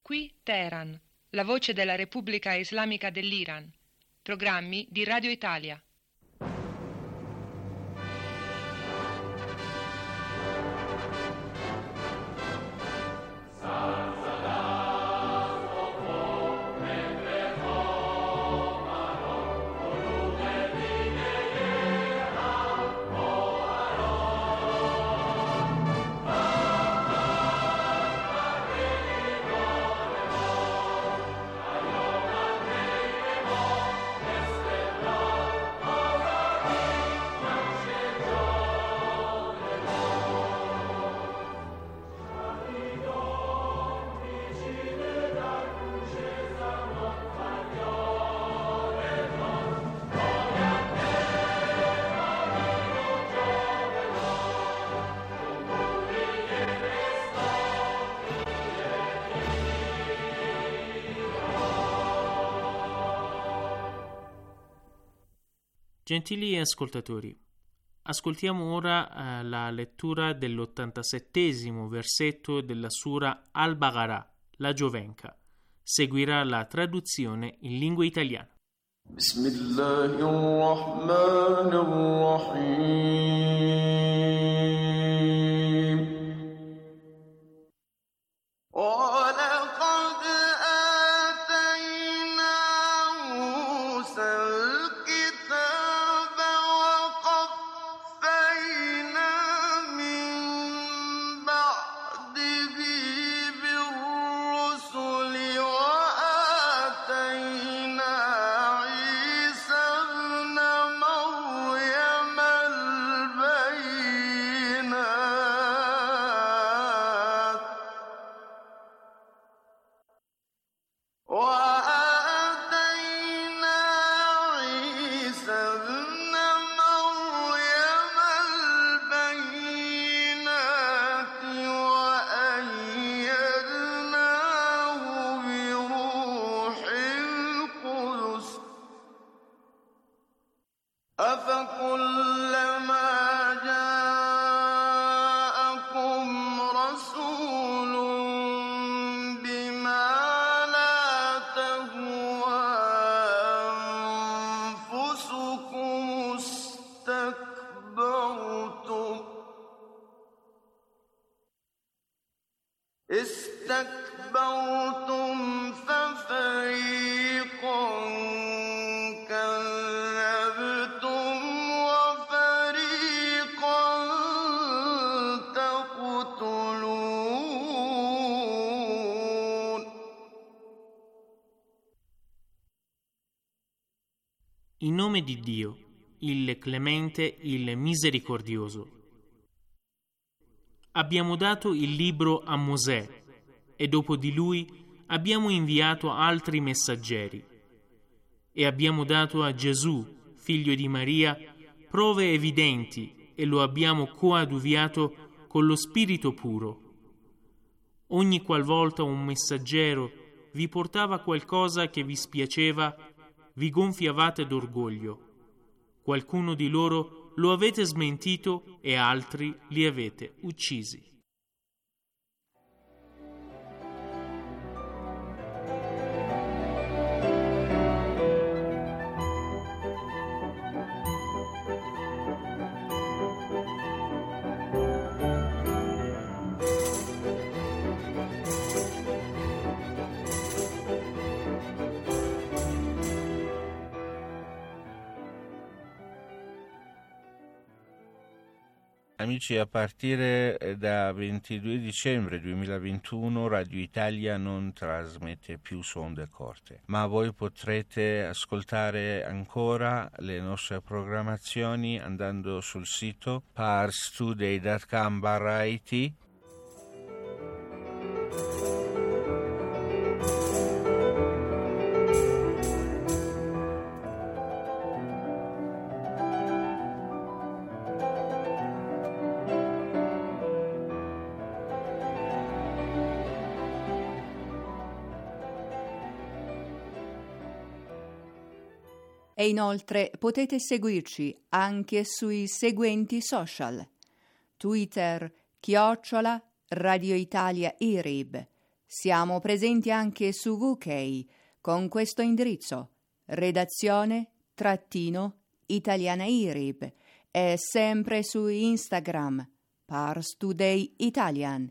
Qui Teheran, la voce della Repubblica Islamica dell'Iran. Programmi di Radio Italia. Gentili ascoltatori, ascoltiamo ora la lettura dell'87° versetto della Sura Al-Baqarah, la Giovenca. Seguirà la traduzione in lingua italiana. استكبرتم ففريقا كذبتم وفريقا تقتلون. In nome di Dio, il Clemente, il Misericordioso. Abbiamo dato il libro a Mosè e dopo di lui abbiamo inviato altri messaggeri e abbiamo dato a Gesù, figlio di Maria, prove evidenti e lo abbiamo coadiuviato con lo Spirito puro. Ogni qualvolta un messaggero vi portava qualcosa che vi spiaceva, vi gonfiavate d'orgoglio. Qualcuno di loro lo avete smentito e altri li avete uccisi. Amici, a partire da 22 dicembre 2021 Radio Italia non trasmette più su onde corte, ma voi potrete ascoltare ancora le nostre programmazioni andando sul sito parstoday.com/it. E inoltre potete seguirci anche sui seguenti social: Twitter @ Radio Italia IRIB, Siamo presenti anche su UK con questo indirizzo: redazione-italianairib, e sempre su Instagram Pars Today Italian.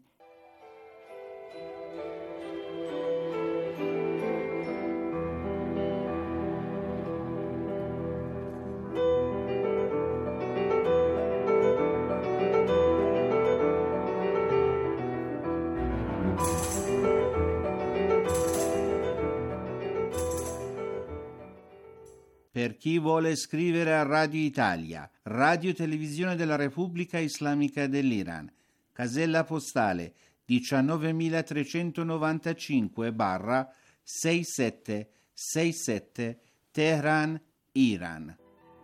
Per chi vuole scrivere a Radio Italia, Radio Televisione della Repubblica Islamica dell'Iran, casella postale 19.395/6767 Teheran, Iran.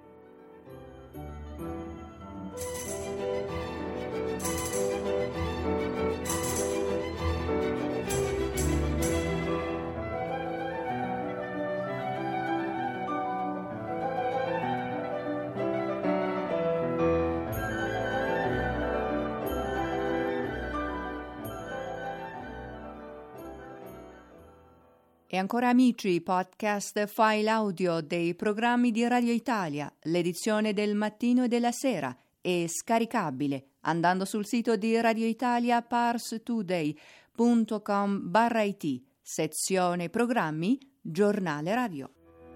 E ancora amici, podcast file audio dei programmi di Radio Italia, l'edizione del mattino e della sera, è scaricabile andando sul sito di Radio Italia parstoday.com/it, sezione programmi, giornale radio.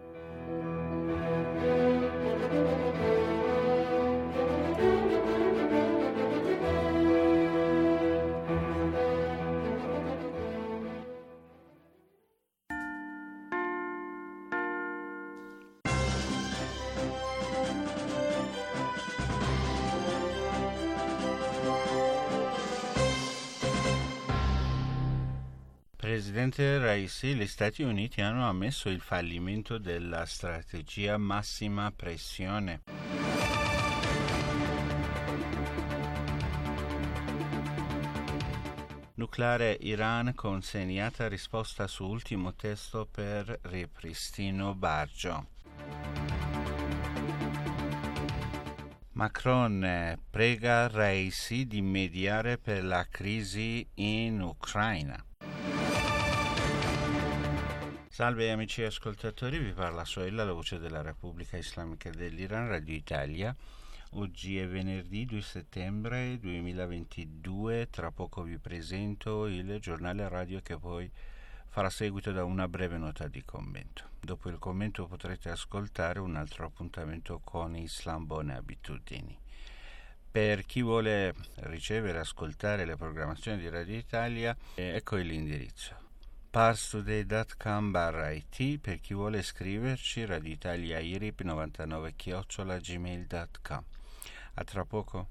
Presidente Raisi, gli Stati Uniti hanno ammesso il fallimento della strategia massima pressione. Nucleare Iran consegnata risposta su ultimo testo per ripristino Bargio. Macron prega Raisi di mediare per la crisi in Ucraina. Salve amici ascoltatori, vi parla Soella, la voce della Repubblica Islamica dell'Iran, Radio Italia. Oggi è venerdì 2 settembre 2022, tra poco vi presento il giornale radio che poi farà seguito da una breve nota di commento. Dopo il commento potrete ascoltare un altro appuntamento con Islam Buone Abitudini. Per chi vuole ricevere e ascoltare le programmazioni di Radio Italia, ecco l'indirizzo: parstoday.com/it. Per chi vuole scriverci, Radio Italia IRIP 99@gmail.com. A tra poco.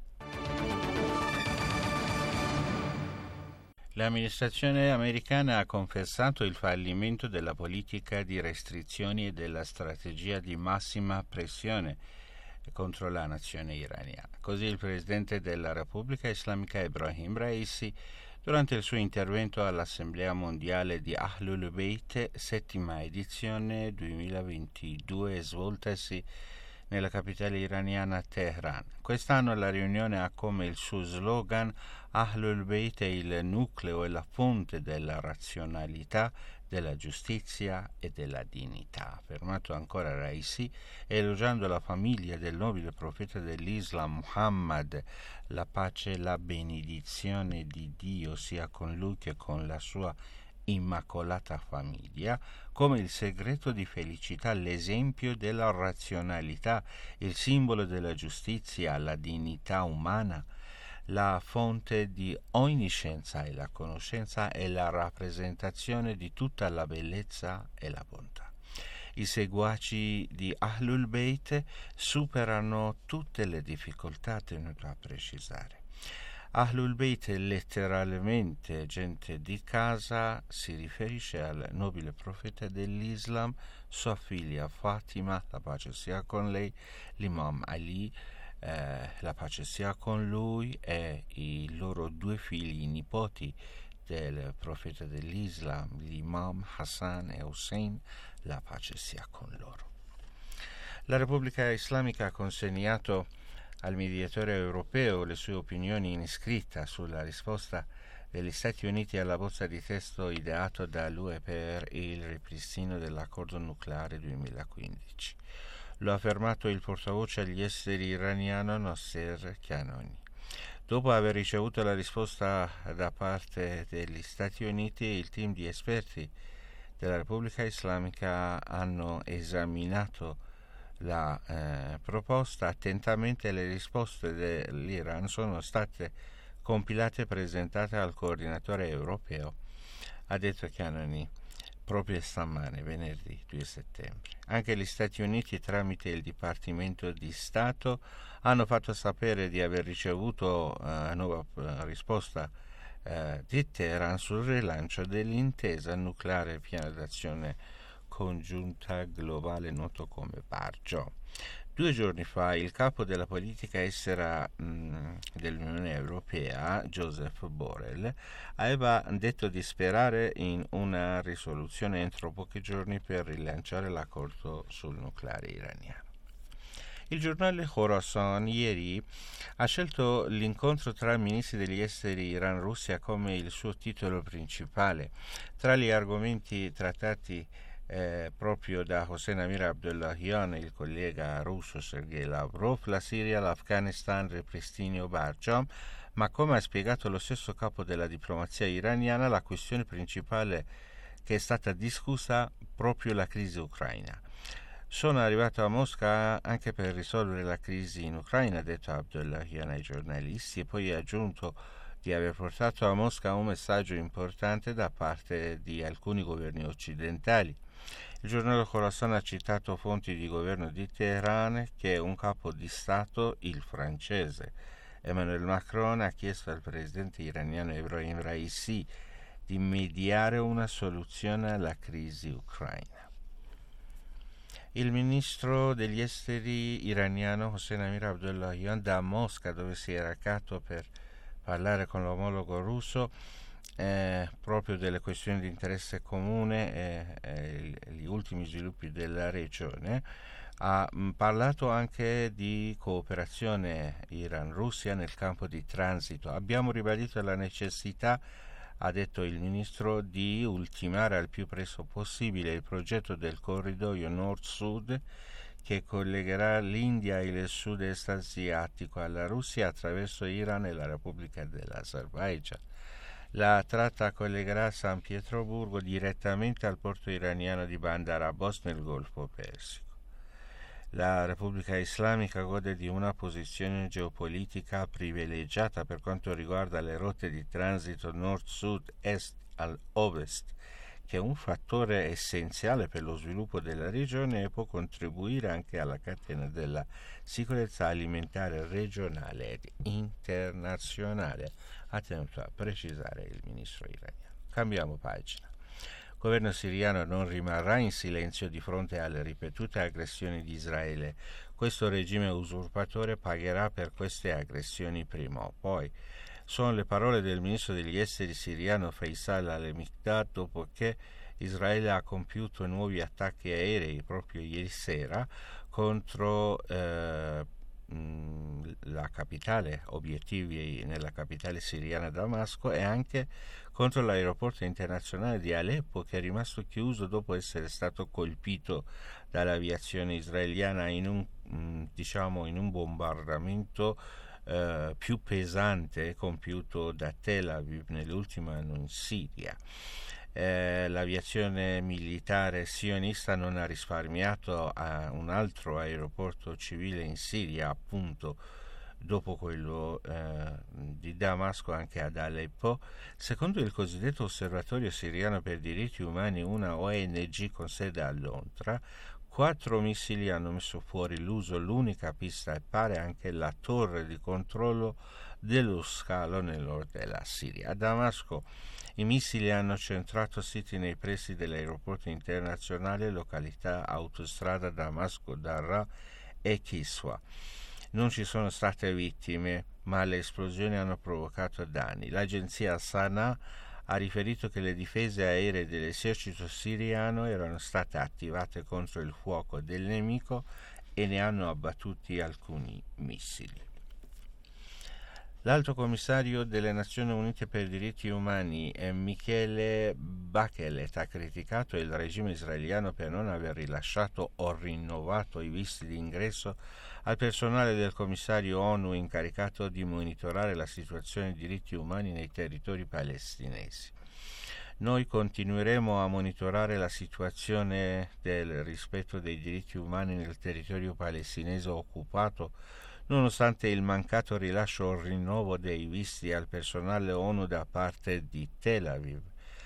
L'amministrazione americana ha confessato il fallimento della politica di restrizioni e della strategia di massima pressione contro la nazione iraniana. Così il presidente della Repubblica Islamica Ebrahim Raisi, durante il suo intervento all'Assemblea Mondiale di Ahlul Bayt, settima edizione 2022, svoltasi nella capitale iraniana Teheran. Quest'anno la riunione ha come il suo slogan Ahlul Bayt è il nucleo e la fonte della razionalità, della giustizia e della dignità, ha affermato ancora Raisi, elogiando la famiglia del nobile profeta dell'Islam Muhammad. La pace e la benedizione di Dio sia con lui che con la sua immacolata famiglia, come il segreto di felicità, l'esempio della razionalità, il simbolo della giustizia, la dignità umana, la fonte di ogni scienza e la conoscenza e la rappresentazione di tutta la bellezza e la bontà. I seguaci di Ahlul Bayt superano tutte le difficoltà, tenuto a precisare. Ahlul Bayt è letteralmente gente di casa, si riferisce al nobile profeta dell'Islam, sua figlia Fatima, la pace sia con lei, l'imam Ali, la pace sia con lui, e i loro due figli nipoti del profeta dell'Islam, l'imam Hassan e Hussein, la pace sia con loro. La Repubblica Islamica ha consegnato al mediatore europeo le sue opinioni in scritta sulla risposta degli Stati Uniti alla bozza di testo ideato dall'UE per il ripristino dell'accordo nucleare 2015. Lo ha affermato il portavoce agli esteri iraniano Nasser Kanani. Dopo aver ricevuto la risposta da parte degli Stati Uniti, il team di esperti della Repubblica Islamica hanno esaminato la proposta attentamente. Le risposte dell'Iran sono state compilate e presentate al coordinatore europeo, ha detto Kanani proprio stamane, venerdì 2 settembre. Anche gli Stati Uniti, tramite il Dipartimento di Stato, hanno fatto sapere di aver ricevuto nuova risposta di Teheran sul rilancio dell'intesa nucleare piano d'azione congiunta globale noto come PARGO. 2 giorni fa il capo della politica estera dell'Unione Europea, Joseph Borrell, aveva detto di sperare in una risoluzione entro pochi giorni per rilanciare l'accordo sul nucleare iraniano. Il giornale Khorasan ieri ha scelto l'incontro tra ministri degli esteri Iran-Russia come il suo titolo principale. Tra gli argomenti trattati proprio da Hossein Amir Abdollahian, il collega russo Sergei Lavrov, la Siria, l'Afghanistan, il ripristinio Barjam, ma come ha spiegato lo stesso capo della diplomazia iraniana, la questione principale che è stata discussa proprio la crisi ucraina. Sono arrivato a Mosca anche per risolvere la crisi in Ucraina, ha detto Abdollahian ai giornalisti, e poi ha aggiunto di aver portato a Mosca un messaggio importante da parte di alcuni governi occidentali. Il giornale Khorasan ha citato fonti di governo di Teheran che un capo di Stato, il francese Emmanuel Macron, ha chiesto al presidente iraniano Ebrahim Raisi di mediare una soluzione alla crisi ucraina. Il ministro degli esteri iraniano Hossein Amir Abdollahian da Mosca, dove si è recato per parlare con l'omologo russo proprio delle questioni di interesse comune e gli ultimi sviluppi della regione, ha parlato anche di cooperazione Iran-Russia nel campo di transito. Abbiamo ribadito la necessità, ha detto il ministro, di ultimare al più presto possibile il progetto del corridoio Nord-Sud che collegherà l'India e il sud-est asiatico alla Russia attraverso Iran e la Repubblica dell'Azerbaigian. La tratta collegherà San Pietroburgo direttamente al porto iraniano di Bandar Abbas nel Golfo Persico. La Repubblica Islamica gode di una posizione geopolitica privilegiata per quanto riguarda le rotte di transito nord-sud, est al-ovest, che è un fattore essenziale per lo sviluppo della regione e può contribuire anche alla catena della sicurezza alimentare regionale ed internazionale, ha tenuto a precisare il ministro iraniano. Cambiamo pagina. Il governo siriano non rimarrà in silenzio di fronte alle ripetute aggressioni di Israele. Questo regime usurpatore pagherà per queste aggressioni prima o poi. Sono le parole del ministro degli esteri siriano Faisal al-Mikdad dopo che Israele ha compiuto nuovi attacchi aerei proprio ieri sera contro la capitale, obiettivi nella capitale siriana Damasco, e anche contro l'aeroporto internazionale di Aleppo, che è rimasto chiuso dopo essere stato colpito dall'aviazione israeliana in un bombardamento più pesante compiuto da Tel Aviv nell'ultimo anno in Siria. L'aviazione militare sionista non ha risparmiato a un altro aeroporto civile in Siria, appunto dopo quello di Damasco, anche ad Aleppo. Secondo il cosiddetto Osservatorio Siriano per Diritti Umani, una ONG con sede a Londra, 4 missili hanno messo fuori l'uso l'unica pista e pare anche la torre di controllo dello scalo nel nord della Siria. A Damasco i missili hanno centrato siti nei pressi dell'aeroporto internazionale, località autostrada Damasco-Darra e Kiswa. Non ci sono state vittime, ma le esplosioni hanno provocato danni. L'agenzia Sana ha riferito che le difese aeree dell'esercito siriano erano state attivate contro il fuoco del nemico e ne hanno abbattuti alcuni missili. L'Alto Commissario delle Nazioni Unite per i diritti umani, Michele Bachelet, ha criticato il regime israeliano per non aver rilasciato o rinnovato i visti di ingresso al personale del commissario ONU incaricato di monitorare la situazione dei diritti umani nei territori palestinesi. Noi continueremo a monitorare la situazione del rispetto dei diritti umani nel territorio palestinese occupato, nonostante il mancato rilascio o rinnovo dei visti al personale ONU da parte di Tel Aviv.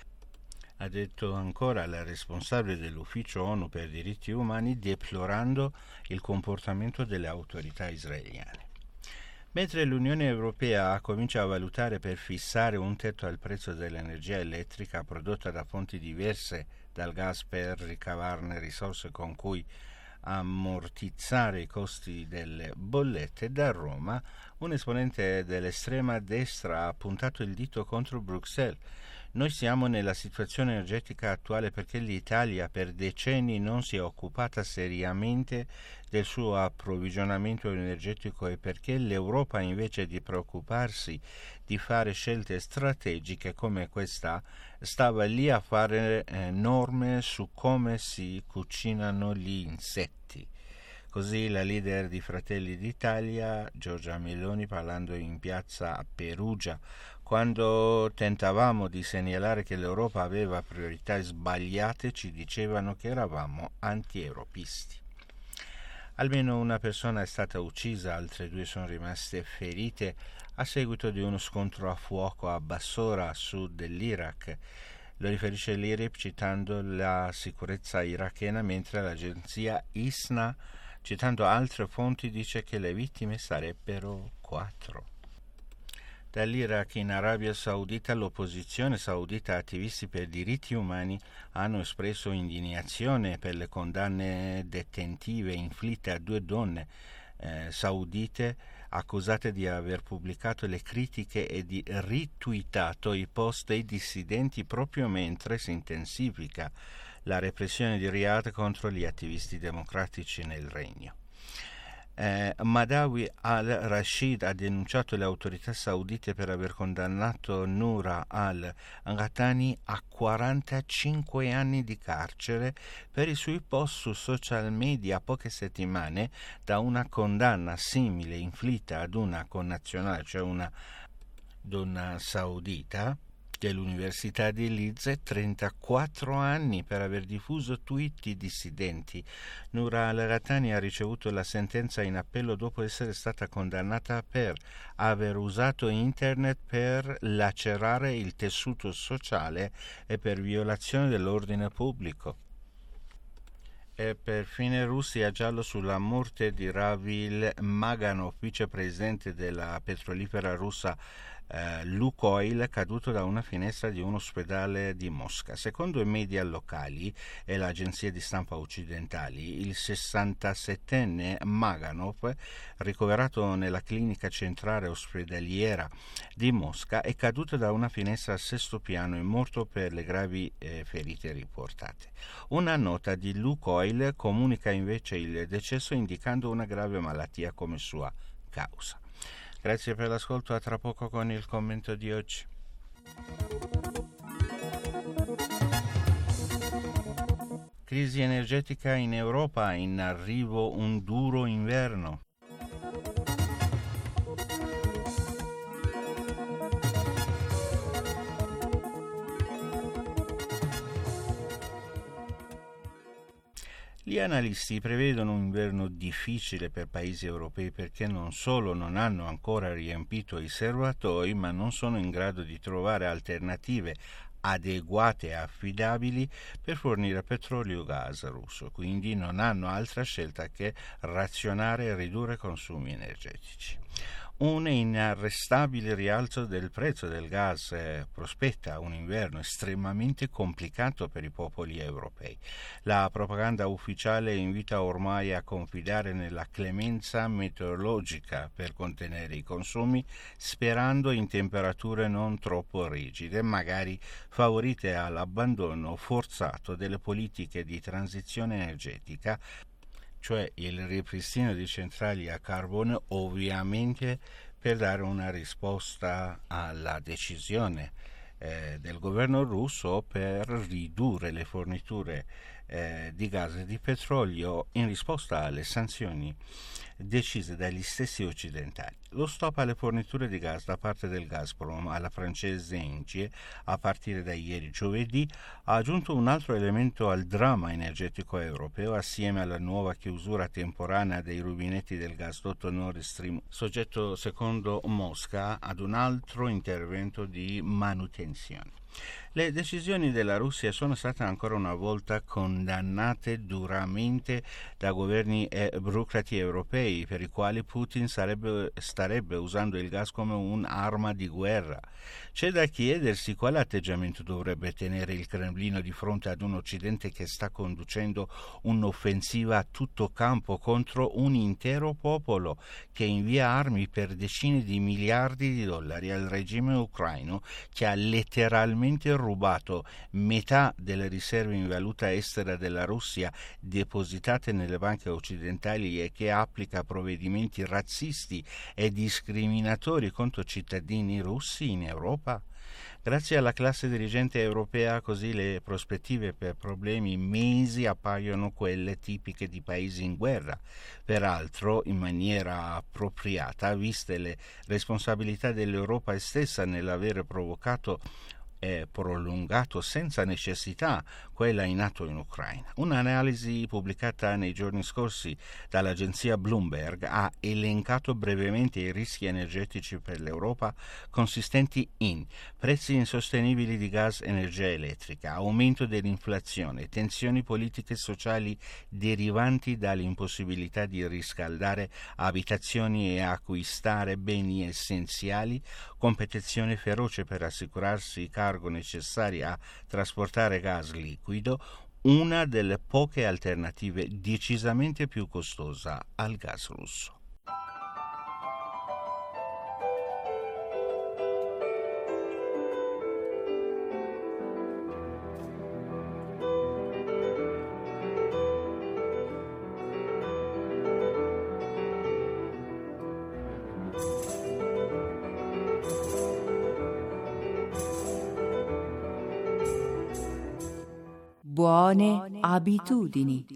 Ha detto ancora la responsabile dell'Ufficio ONU per i diritti umani, deplorando il comportamento delle autorità israeliane. Mentre l'Unione Europea comincia a valutare per fissare un tetto al prezzo dell'energia elettrica prodotta da fonti diverse dal gas per ricavarne risorse con cui ammortizzare i costi delle bollette, da Roma un esponente dell'estrema destra ha puntato il dito contro Bruxelles. Noi siamo nella situazione energetica attuale perché l'Italia per decenni non si è occupata seriamente del suo approvvigionamento energetico e perché l'Europa, invece di preoccuparsi di fare scelte strategiche come questa, stava lì a fare norme su come si cucinano gli insetti. Così la leader di Fratelli d'Italia, Giorgia Meloni, parlando in piazza a Perugia, quando tentavamo di segnalare che l'Europa aveva priorità sbagliate, ci dicevano che eravamo anti-europisti. Almeno una persona è stata uccisa, altre 2 sono rimaste ferite a seguito di uno scontro a fuoco a Bassora, a sud dell'Iraq. Lo riferisce l'IRIB citando la sicurezza irachena, mentre l'agenzia ISNA, citando altre fonti, dice che le vittime sarebbero 4. Dall'Iraq in Arabia Saudita l'opposizione saudita e attivisti per diritti umani hanno espresso indignazione per le condanne detentive inflitte a 2 donne saudite accusate di aver pubblicato le critiche e di ritweetato i post dei dissidenti proprio mentre si intensifica la repressione di Riyadh contro gli attivisti democratici nel regno. Madawi al-Rashid ha denunciato le autorità saudite per aver condannato Noura al-Ghatani a 45 anni di carcere per i suoi post su social media a poche settimane da una condanna simile inflitta ad una connazionale, cioè una donna saudita dell'Università di Leeds, 34 anni per aver diffuso tweet dissidenti. Noura al-Ghatani ha ricevuto la sentenza in appello dopo essere stata condannata per aver usato internet per lacerare il tessuto sociale e per violazione dell'ordine pubblico. E per fine Russia giallo sulla morte di Ravil Maganov, vicepresidente della petrolifera russa Lukoil, caduto da una finestra di un ospedale di Mosca. Secondo i media locali e le agenzie di stampa occidentali, il 67enne Maganov, ricoverato nella clinica centrale ospedaliera di Mosca, è caduto da una finestra al 6º piano e morto per le gravi ferite riportate. Una nota di Lukoil comunica invece il decesso indicando una grave malattia come sua causa. Grazie per l'ascolto, a tra poco con il commento di oggi. Crisi energetica in Europa, in arrivo un duro inverno. Gli analisti prevedono un inverno difficile per paesi europei perché non solo non hanno ancora riempito i serbatoi, ma non sono in grado di trovare alternative adeguate e affidabili per fornire petrolio e gas russo, quindi non hanno altra scelta che razionare e ridurre consumi energetici. Un inarrestabile rialzo del prezzo del gas prospetta un inverno estremamente complicato per i popoli europei. La propaganda ufficiale invita ormai a confidare nella clemenza meteorologica per contenere i consumi, sperando in temperature non troppo rigide, magari favorite all'abbandono forzato delle politiche di transizione energetica, cioè il ripristino di centrali a carbone, ovviamente per dare una risposta alla decisione del governo russo per ridurre le forniture di gas e di petrolio in risposta alle sanzioni decise dagli stessi occidentali. Lo stop alle forniture di gas da parte del Gazprom alla francese Engie a partire da ieri giovedì ha aggiunto un altro elemento al dramma energetico europeo assieme alla nuova chiusura temporanea dei rubinetti del gasdotto Nord Stream, soggetto secondo Mosca ad un altro intervento di manutenzione. Le decisioni della Russia sono state ancora una volta condannate duramente da governi e burocrati europei, per i quali Putin starebbe usando il gas come un'arma di guerra. C'è da chiedersi quale atteggiamento dovrebbe tenere il Cremlino di fronte ad un Occidente che sta conducendo un'offensiva a tutto campo contro un intero popolo, che invia armi per decine di miliardi di dollari al regime ucraino, che ha letteralmente rubato metà delle riserve in valuta estera della Russia depositate nelle banche occidentali e che applica provvedimenti razzisti e discriminatori contro cittadini russi in Europa. Grazie alla classe dirigente europea, così le prospettive per problemi mesi appaiono quelle tipiche di paesi in guerra, peraltro in maniera appropriata, viste le responsabilità dell'Europa stessa nell'aver provocato e prolungato senza necessità quella in atto in Ucraina. Un'analisi pubblicata nei giorni scorsi dall'agenzia Bloomberg ha elencato brevemente i rischi energetici per l'Europa, consistenti in prezzi insostenibili di gas e energia elettrica, aumento dell'inflazione, tensioni politiche e sociali derivanti dall'impossibilità di riscaldare abitazioni e acquistare beni essenziali, competizione feroce per assicurarsi i cargo necessari a trasportare gas liquido, una delle poche alternative decisamente più costosa al gas russo. Buone abitudini.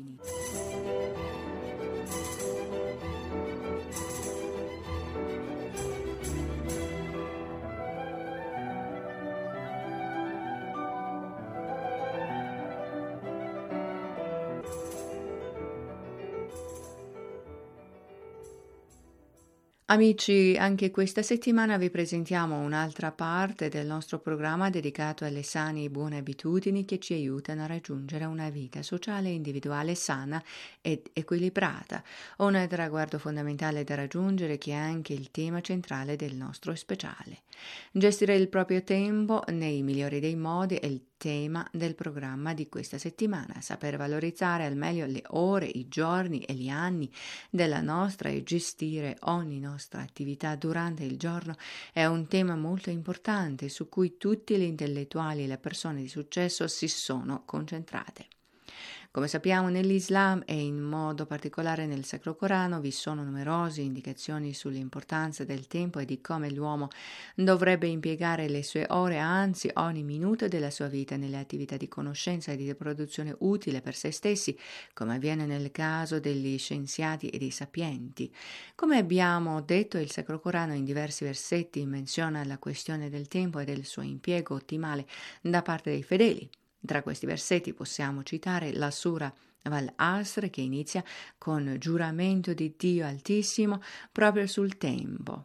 Amici, anche questa settimana vi presentiamo un'altra parte del nostro programma dedicato alle sane e buone abitudini che ci aiutano a raggiungere una vita sociale e individuale sana ed equilibrata, un traguardo fondamentale da raggiungere che è anche il tema centrale del nostro speciale. Gestire il proprio tempo nei migliori dei modi è il tema del programma di questa settimana. Saper valorizzare al meglio le ore, i giorni e gli anni della nostra e gestire ogni nostra attività durante il giorno è un tema molto importante su cui tutti gli intellettuali e le persone di successo si sono concentrate. Come sappiamo, nell'Islam e in modo particolare nel Sacro Corano vi sono numerose indicazioni sull'importanza del tempo e di come l'uomo dovrebbe impiegare le sue ore, anzi ogni minuto della sua vita, nelle attività di conoscenza e di riproduzione utile per se stessi, come avviene nel caso degli scienziati e dei sapienti. Come abbiamo detto, il Sacro Corano in diversi versetti menziona la questione del tempo e del suo impiego ottimale da parte dei fedeli. Tra questi versetti possiamo citare la Sura Wal-Asr, che inizia con giuramento di Dio Altissimo proprio sul tempo.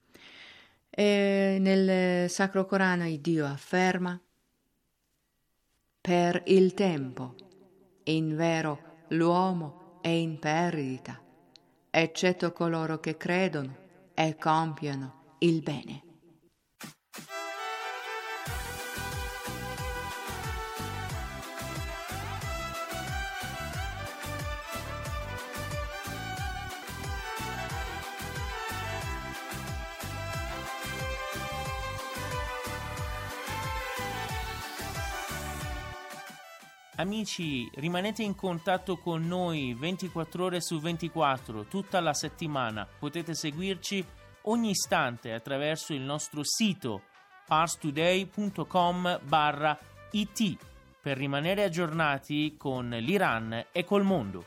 E nel Sacro Corano il Dio afferma: per il tempo, invero l'uomo è in perdita, eccetto coloro che credono e compiono il bene. Amici, rimanete in contatto con noi 24 ore su 24, tutta la settimana. Potete seguirci ogni istante attraverso il nostro sito parstoday.com/it per rimanere aggiornati con l'Iran e col mondo.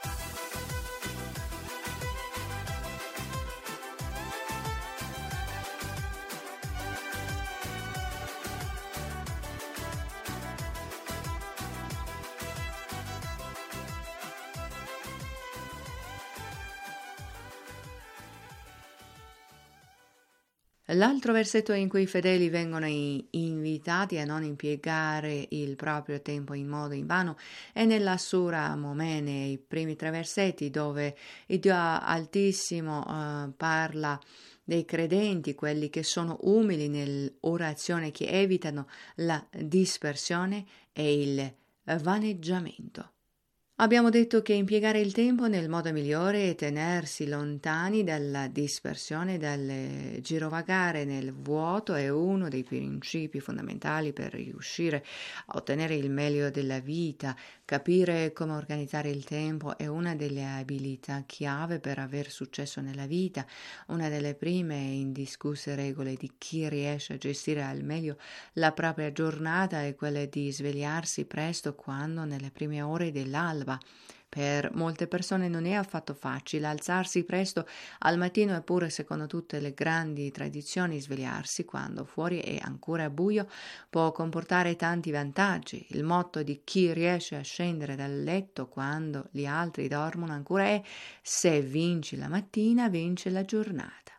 L'altro versetto in cui i fedeli vengono invitati a non impiegare il proprio tempo in modo invano è nella Sura Momene, i primi 3 versetti, dove il Dio Altissimo parla dei credenti, quelli che sono umili nell'orazione, che evitano la dispersione e il vaneggiamento. Abbiamo detto che impiegare il tempo nel modo migliore è tenersi lontani dalla dispersione, dal girovagare nel vuoto è uno dei principi fondamentali per riuscire a ottenere il meglio della vita. Capire come organizzare il tempo è una delle abilità chiave per aver successo nella vita. Una delle prime e indiscusse regole di chi riesce a gestire al meglio la propria giornata è quella di svegliarsi presto quando nelle prime ore dell'alba. Per molte persone non è affatto facile alzarsi presto al mattino, eppure secondo tutte le grandi tradizioni svegliarsi quando fuori è ancora buio può comportare tanti vantaggi. Il motto di chi riesce a scendere dal letto quando gli altri dormono ancora è: se vinci la mattina, vince la giornata.